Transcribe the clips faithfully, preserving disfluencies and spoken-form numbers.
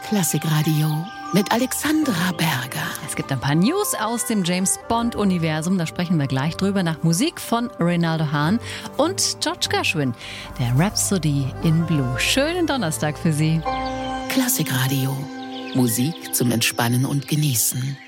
Klassikradio mit Alexandra Berger. Es gibt ein paar News aus dem James-Bond-Universum. Da sprechen wir gleich drüber nach Musik von Reynaldo Hahn und George Gershwin, der Rhapsody in Blue. Schönen Donnerstag für Sie. Klassikradio. Musik zum Entspannen und Genießen.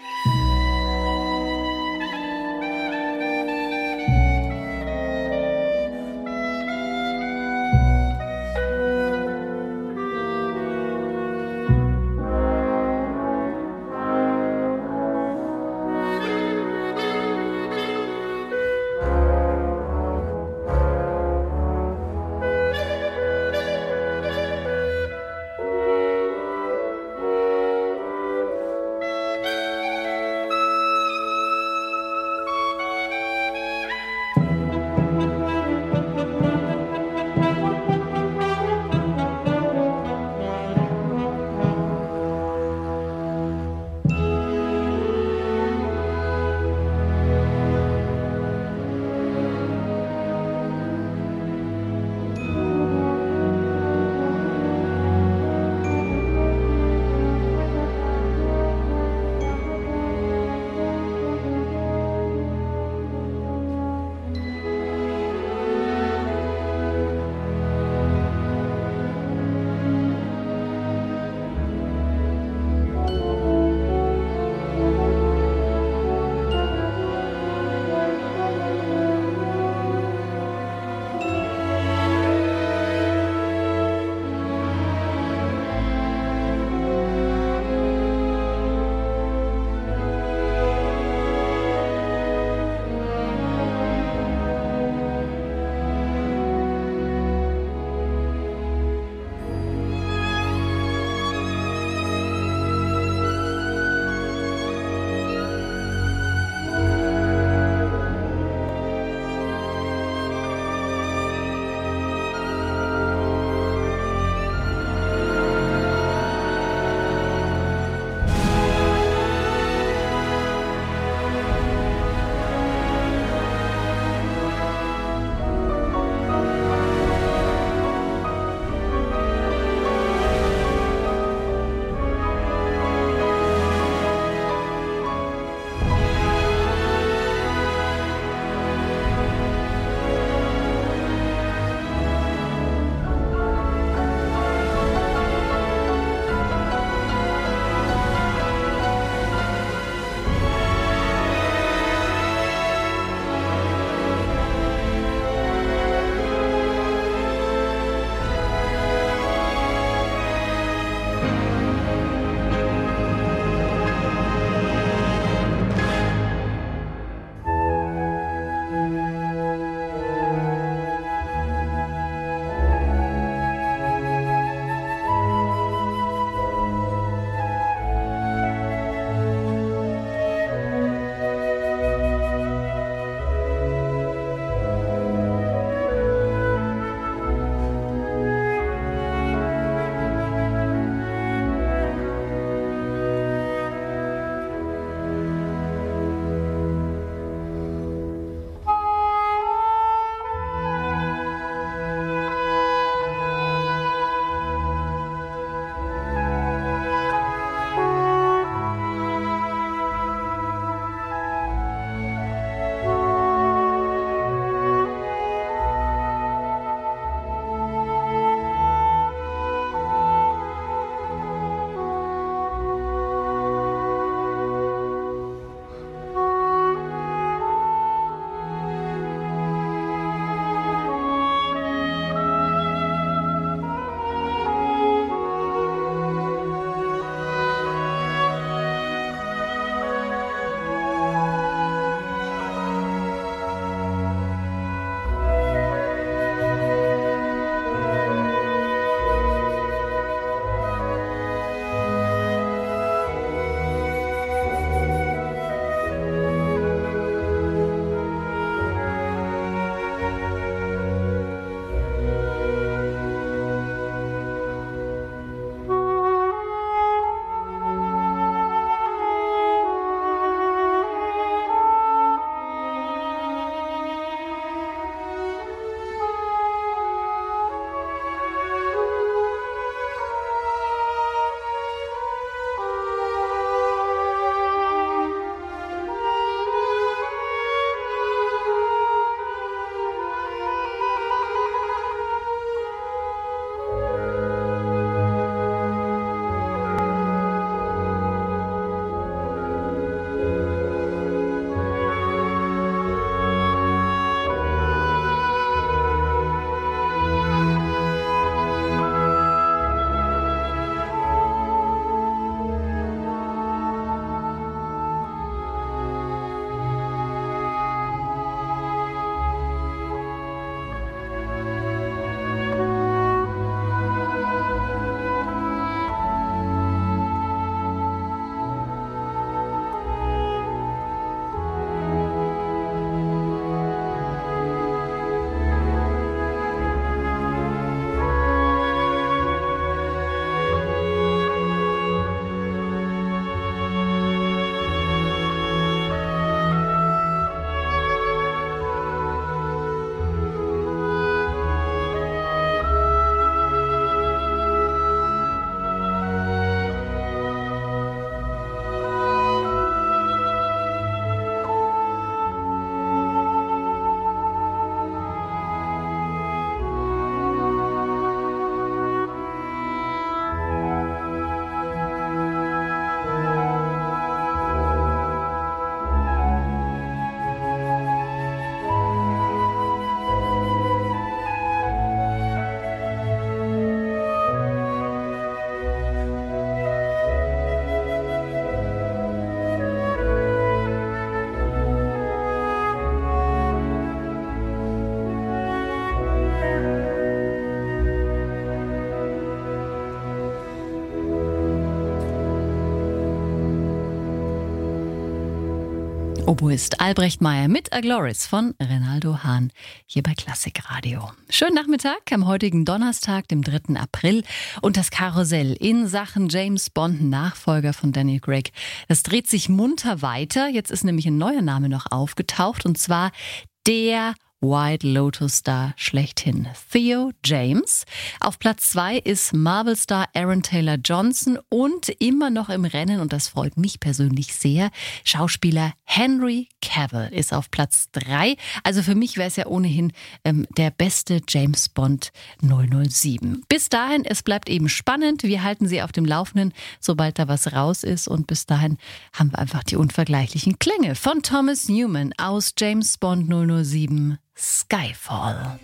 Oboist Albrecht Meyer mit Agloris von Rinaldo Hahn hier bei Klassikradio. Schönen Nachmittag am heutigen Donnerstag, dem dritten April. Und das Karussell in Sachen James Bond, Nachfolger von Daniel Craig, das dreht sich munter weiter. Jetzt ist nämlich ein neuer Name noch aufgetaucht, und zwar der White Lotus-Star schlechthin, Theo James. Auf Platz zwei ist Marvel-Star Aaron Taylor-Johnson und immer noch im Rennen, und das freut mich persönlich sehr, Schauspieler Henry Cavill ist auf Platz drei. Also für mich wäre es ja ohnehin ähm, der beste James Bond null null sieben. Bis dahin, es bleibt eben spannend. Wir halten Sie auf dem Laufenden, sobald da was raus ist. Und bis dahin haben wir einfach die unvergleichlichen Klänge von Thomas Newman aus James Bond null null sieben. Skyfall.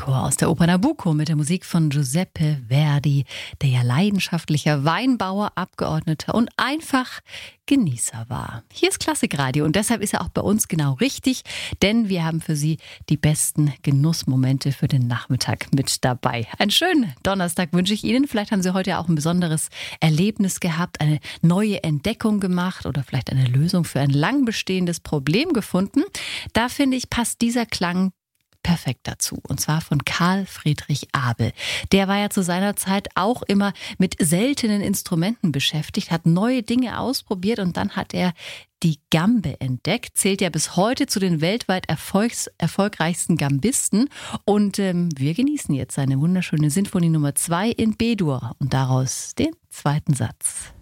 Streichquartettenchor aus der Oper Nabucco mit der Musik von Giuseppe Verdi, der ja leidenschaftlicher Weinbauer, Abgeordneter und einfach Genießer war. Hier ist Klassikradio und deshalb ist er auch bei uns genau richtig, denn wir haben für Sie die besten Genussmomente für den Nachmittag mit dabei. Einen schönen Donnerstag wünsche ich Ihnen. Vielleicht haben Sie heute auch ein besonderes Erlebnis gehabt, eine neue Entdeckung gemacht oder vielleicht eine Lösung für ein lang bestehendes Problem gefunden. Da finde ich, passt dieser Klang perfekt dazu. Und zwar von Karl Friedrich Abel. Der war ja zu seiner Zeit auch immer mit seltenen Instrumenten beschäftigt, hat neue Dinge ausprobiert und dann hat er die Gambe entdeckt, zählt ja bis heute zu den weltweit erfolgs- erfolgreichsten Gambisten. Und ähm, wir genießen jetzt seine wunderschöne Sinfonie Nummer zwei in B-Dur und daraus den zweiten Satz.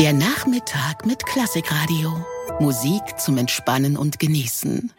Der Nachmittag mit Klassikradio. Musik zum Entspannen und Genießen.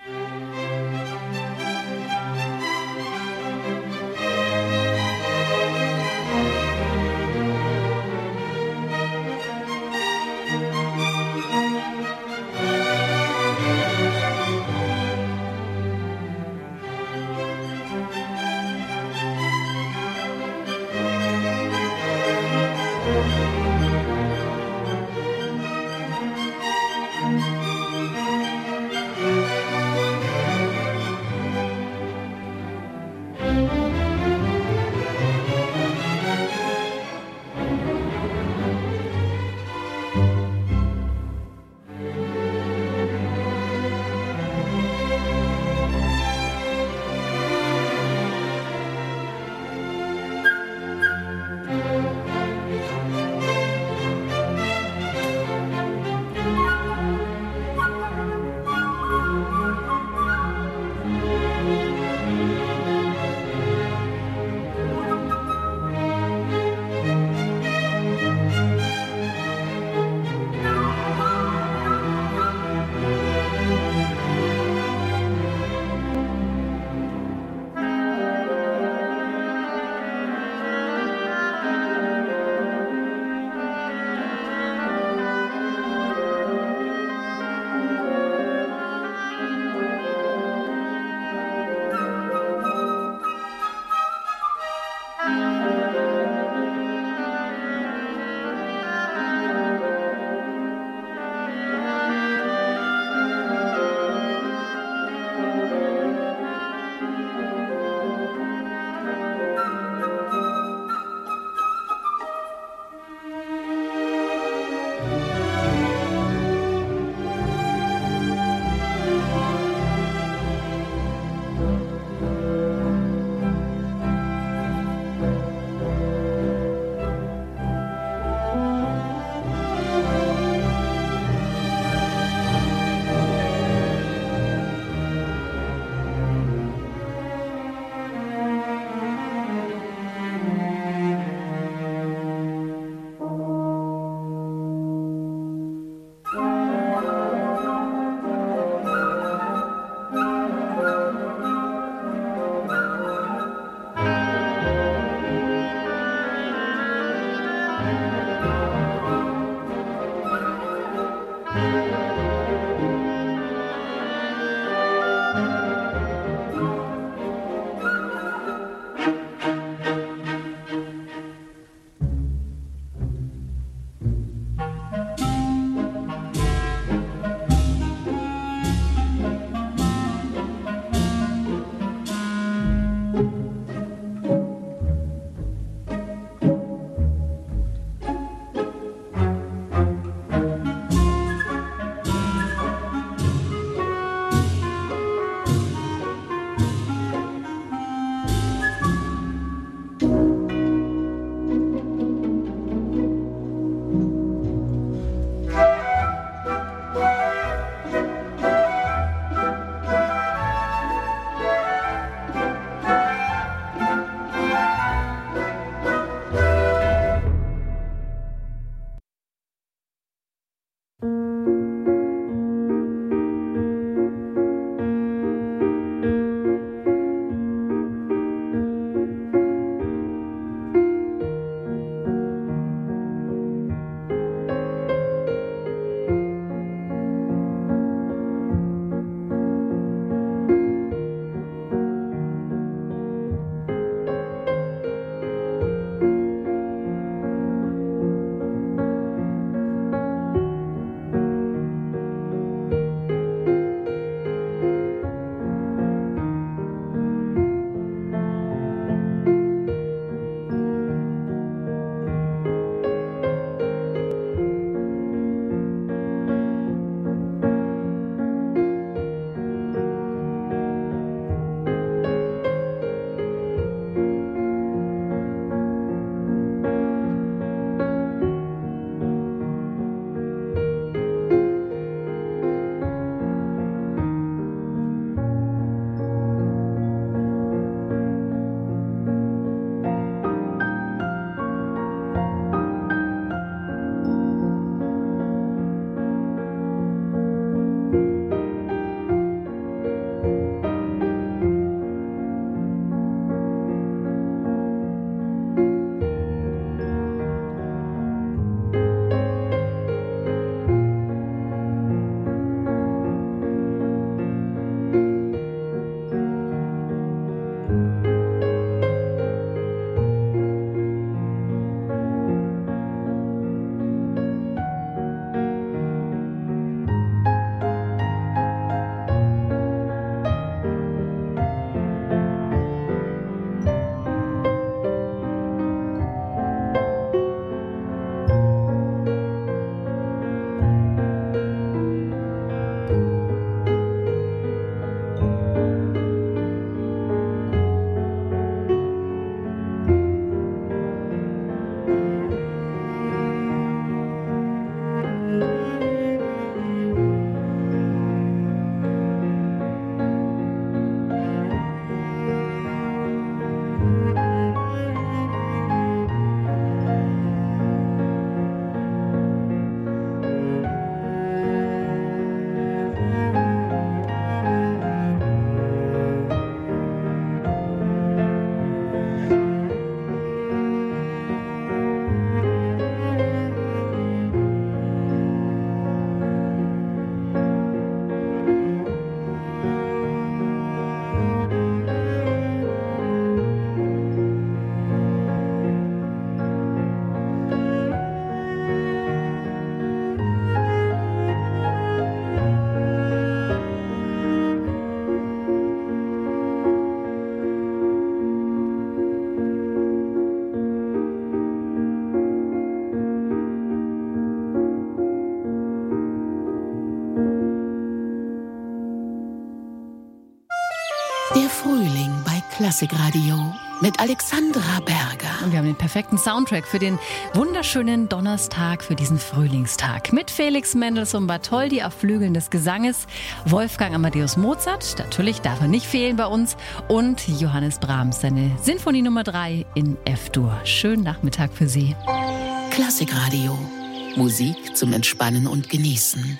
Der Frühling bei Klassikradio mit Alexandra Berger. Und wir haben den perfekten Soundtrack für den wunderschönen Donnerstag, für diesen Frühlingstag. Mit Felix Mendelssohn Bartholdy auf Flügeln des Gesanges, Wolfgang Amadeus Mozart, natürlich darf er nicht fehlen bei uns, und Johannes Brahms, seine Sinfonie Nummer drei in F-Dur. Schönen Nachmittag für Sie. Klassikradio. Musik zum Entspannen und Genießen.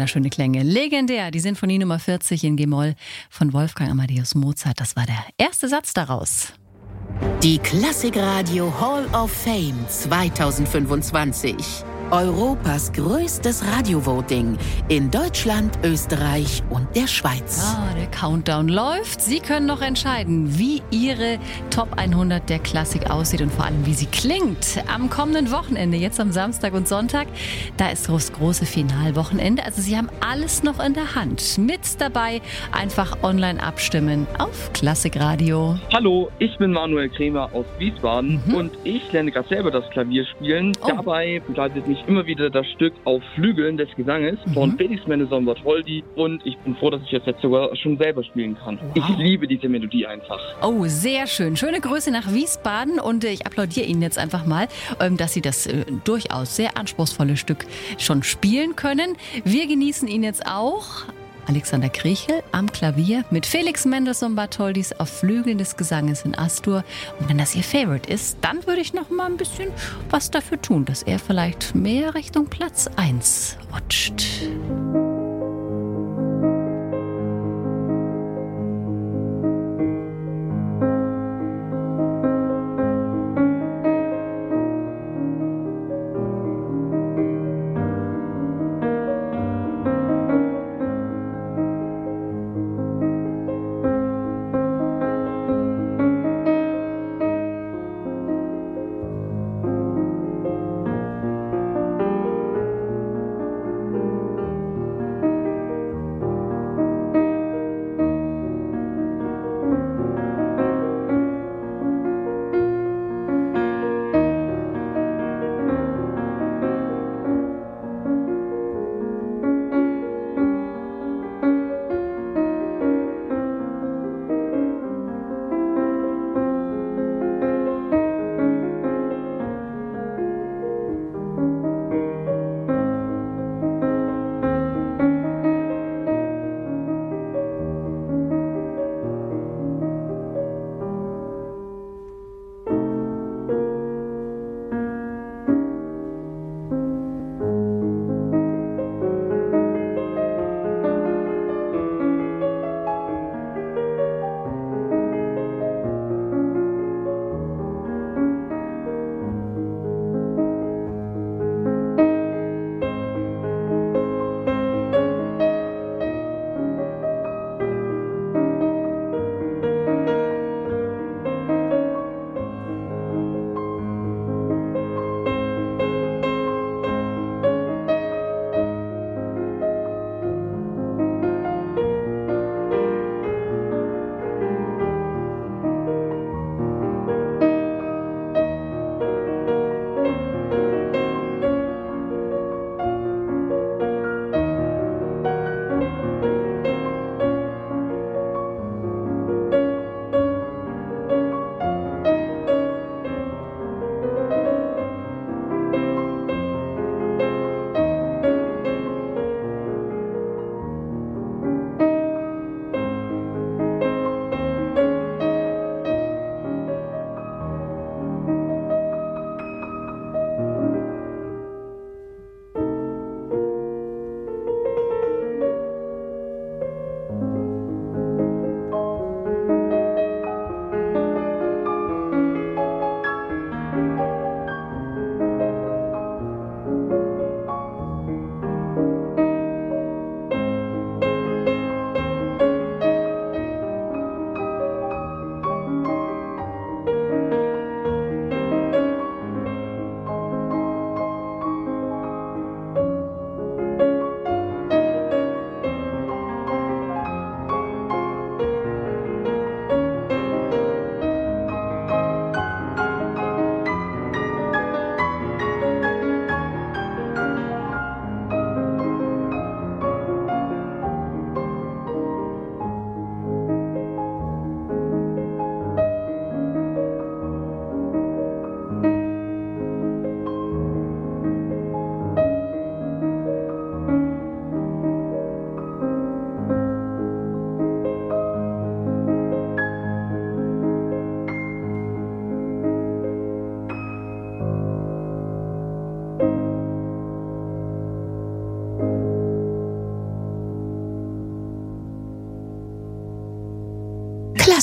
wunderschöne Klänge. Legendär, die Sinfonie Nummer vierzig in G-Moll von Wolfgang Amadeus Mozart. Das war der erste Satz daraus. Die Klassikradio Hall of Fame zweitausendfünfundzwanzig. Europas größtes Radiovoting in Deutschland, Österreich und der Schweiz. Ah, der Countdown läuft. Sie können noch entscheiden, wie Ihre Top hundert der Klassik aussieht und vor allem, wie sie klingt. Am kommenden Wochenende, jetzt am Samstag und Sonntag, da ist das große Finalwochenende. Also Sie haben alles noch in der Hand. Mit dabei einfach online abstimmen auf Klassikradio. Hallo, ich bin Manuel Krämer aus Wiesbaden mhm. und ich lerne gerade selber das Klavier spielen. Oh. Dabei begleitet mich immer wieder das Stück auf Flügeln des Gesanges mhm. von Felix Mendelssohn Bartholdy und ich bin froh, dass ich das jetzt sogar schon selber spielen kann. Wow. Ich liebe diese Melodie einfach. Oh, sehr schön. Schöne Grüße nach Wiesbaden und ich applaudiere Ihnen jetzt einfach mal, dass Sie das äh, durchaus sehr anspruchsvolle Stück schon spielen können. Wir genießen ihn jetzt auch. Alexander Kriechel am Klavier mit Felix Mendelssohn Bartholdys auf Flügeln des Gesanges in Astur. Und wenn das Ihr Favorite ist, dann würde ich noch mal ein bisschen was dafür tun, dass er vielleicht mehr Richtung Platz eins rutscht.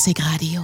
Klassikradio.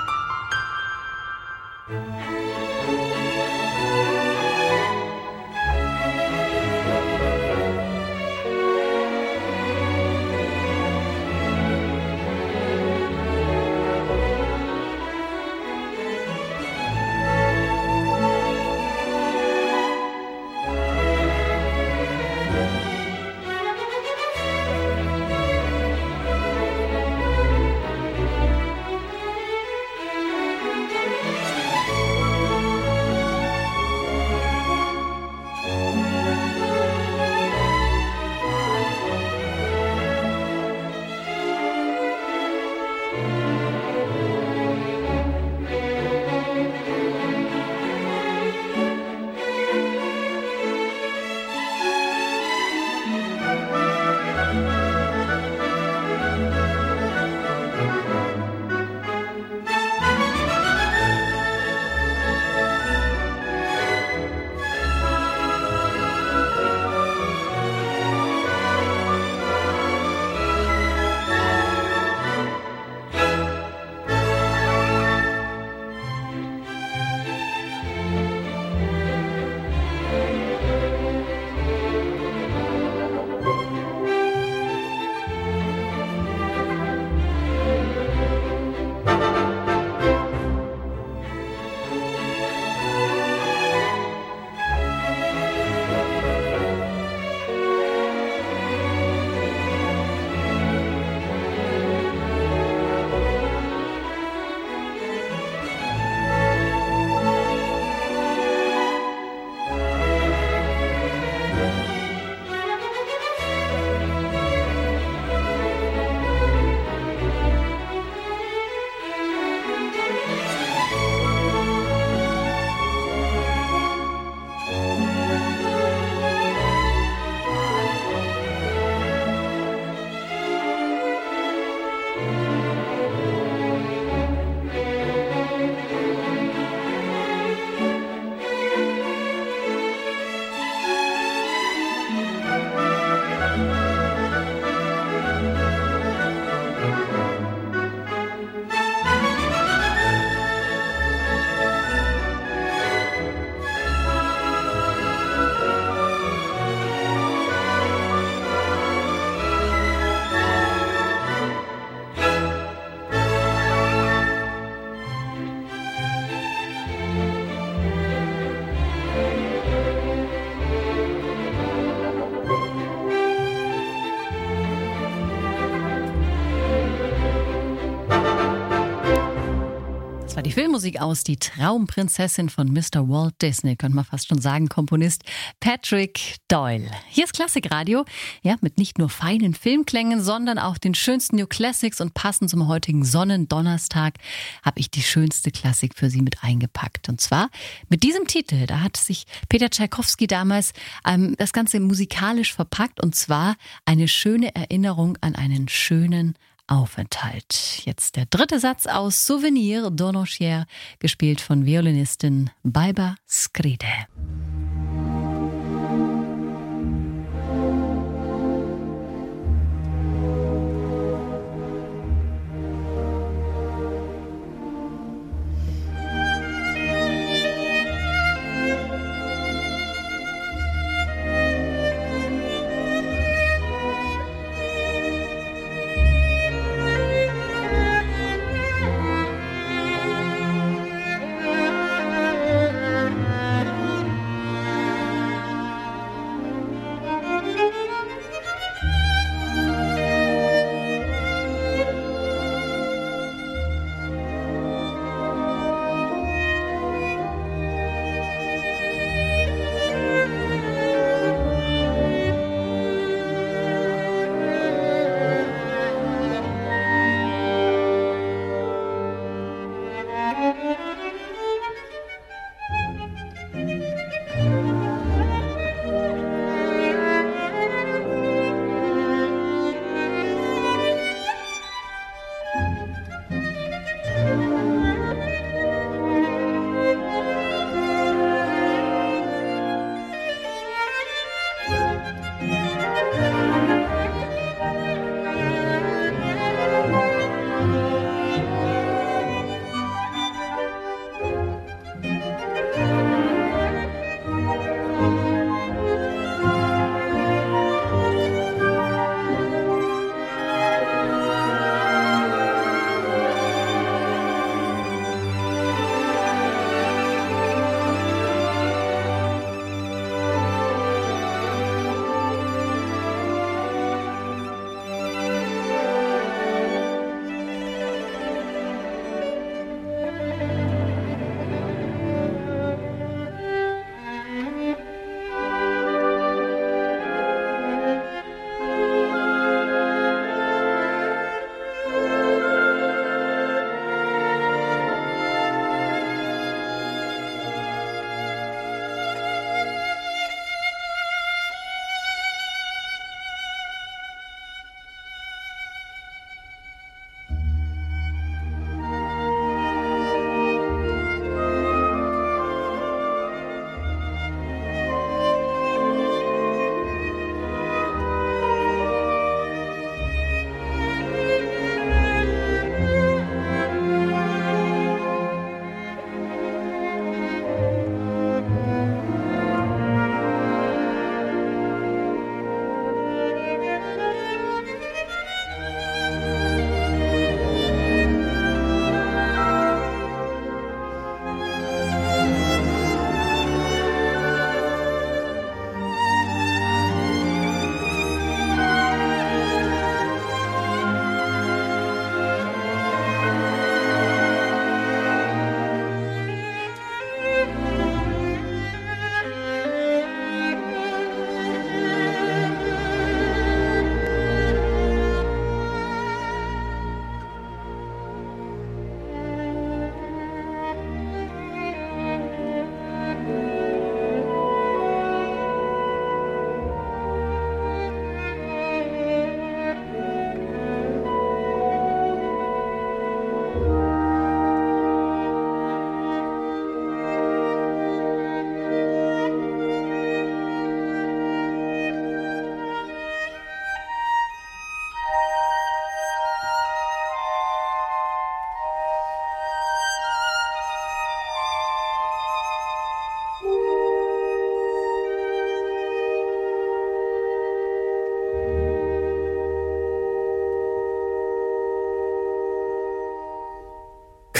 war die Filmmusik aus Die Traumprinzessin von Mister Walt Disney, könnte man fast schon sagen, Komponist Patrick Doyle. Hier ist Klassikradio, ja, mit nicht nur feinen Filmklängen, sondern auch den schönsten New Classics, und passend zum heutigen Sonnendonnerstag habe ich die schönste Klassik für Sie mit eingepackt. Und zwar mit diesem Titel, da hat sich Peter Tschaikowski damals ähm, das Ganze musikalisch verpackt, und zwar eine schöne Erinnerung an einen schönen Aufenthalt. Jetzt der dritte Satz aus Souvenir d'Onochier, gespielt von Violinistin Baiba Skride.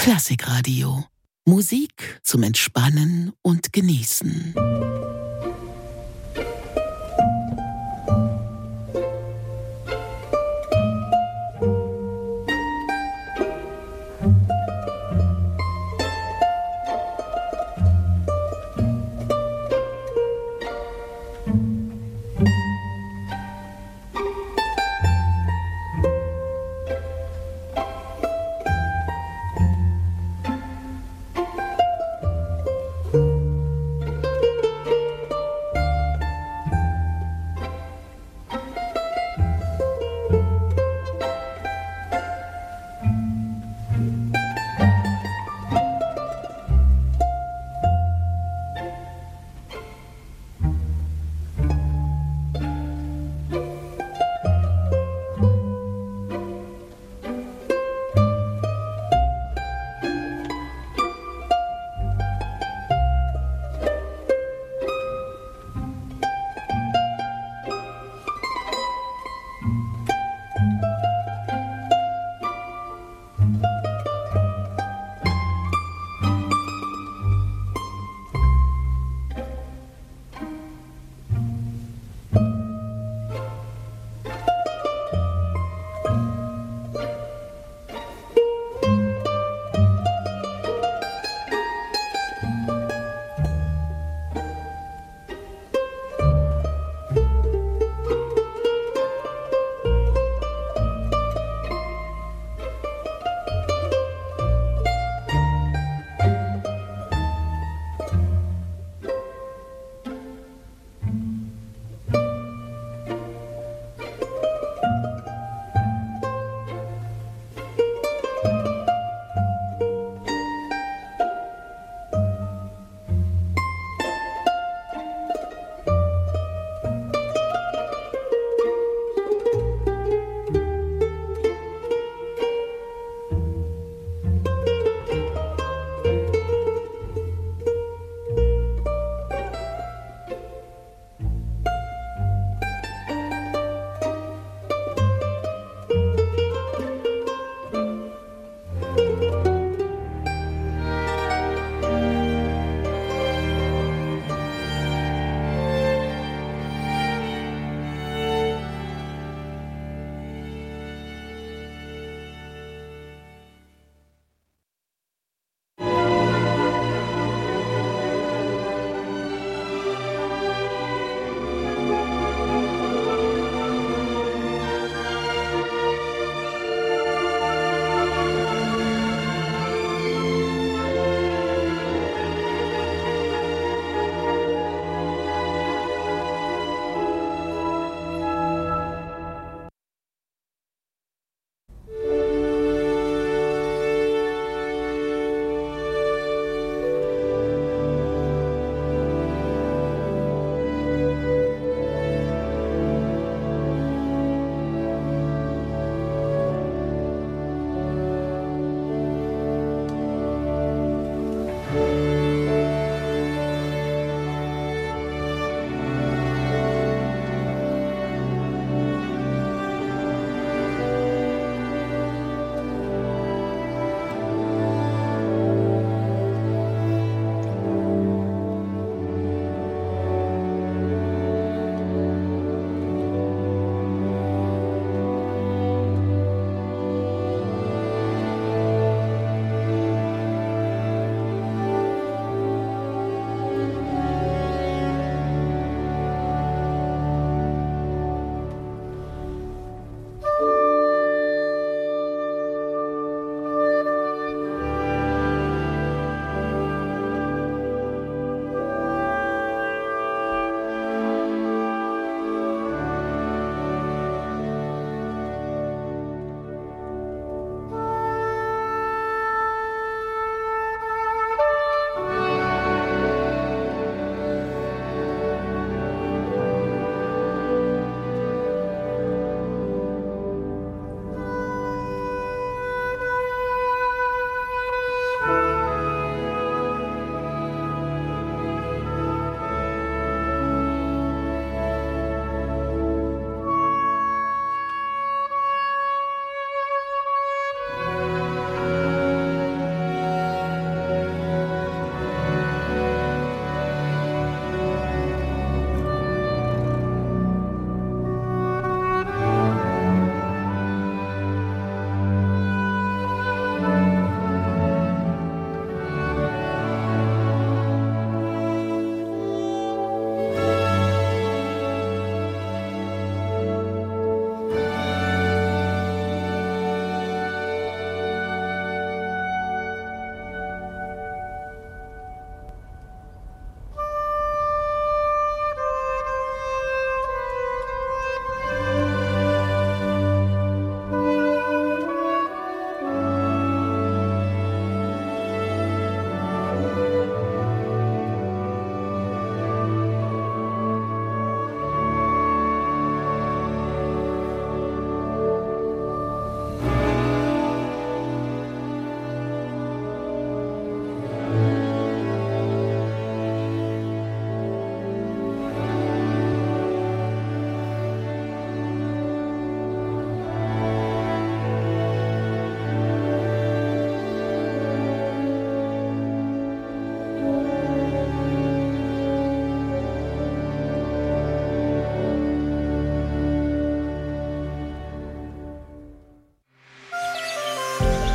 Klassikradio. Musik zum Entspannen und Genießen.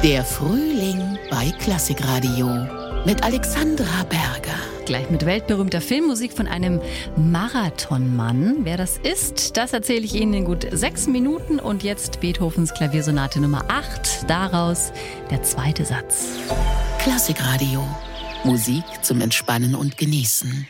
Der Frühling bei Klassikradio mit Alexandra Berger. Gleich mit weltberühmter Filmmusik von einem Marathonmann. Wer das ist, das erzähle ich Ihnen in gut sechs Minuten. Und jetzt Beethovens Klaviersonate Nummer acht. Daraus der zweite Satz. Klassikradio. Musik zum Entspannen und Genießen.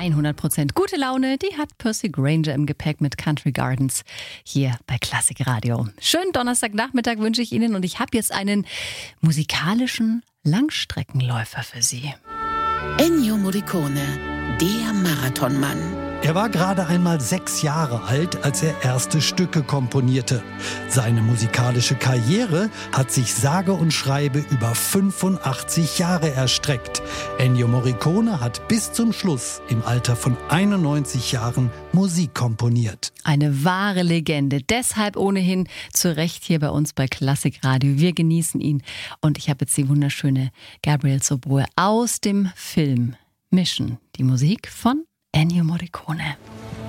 hundert Prozent gute Laune, die hat Percy Granger im Gepäck mit Country Gardens hier bei Klassik Radio. Schönen Donnerstagnachmittag wünsche ich Ihnen und ich habe jetzt einen musikalischen Langstreckenläufer für Sie. Ennio Morricone, der Marathonmann. Er war gerade einmal sechs Jahre alt, als er erste Stücke komponierte. Seine musikalische Karriere hat sich sage und schreibe über fünfundachtzig Jahre erstreckt. Ennio Morricone hat bis zum Schluss im Alter von einundneunzig Jahren Musik komponiert. Eine wahre Legende, deshalb ohnehin zu Recht hier bei uns bei Klassik Radio. Wir genießen ihn und ich habe jetzt die wunderschöne Gabrielle Zuboe aus dem Film Mission, die Musik von Ennio Morricone.